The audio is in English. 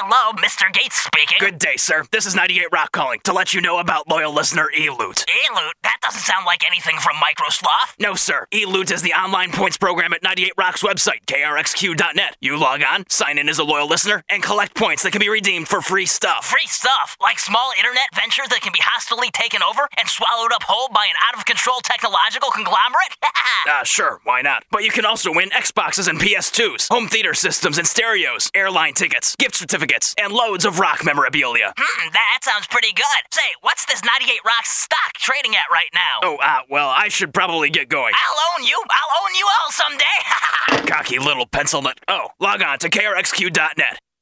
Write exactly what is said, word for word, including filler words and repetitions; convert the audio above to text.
Hello, Mister Gates speaking. Good day, sir. This is ninety-eight Rock calling to let you know about loyal listener eLoot. eLoot? That doesn't sound like anything from Microsloth. No, sir. eLoot is the online points program at ninety-eight Rock's website, K R X Q dot net. You log on, sign in as a loyal listener, and collect points that can be redeemed for free stuff. Free stuff? Like small internet ventures that can be hostilely taken over and swallowed up whole by an out-of-control technological conglomerate? Ah, uh, sure, why not? But you can also win Xboxes and P S twos, home theater systems and stereos, airline tickets, gift certificates, and loads of rock memorabilia. Hmm, that sounds pretty good. Say, what's this ninety-eight Rock stock trading at right now? Oh, ah, uh, well, I should probably get going. I'll own you. I'll own you all someday. Cocky little pencil nut. Oh, log on to K R X Q dot net.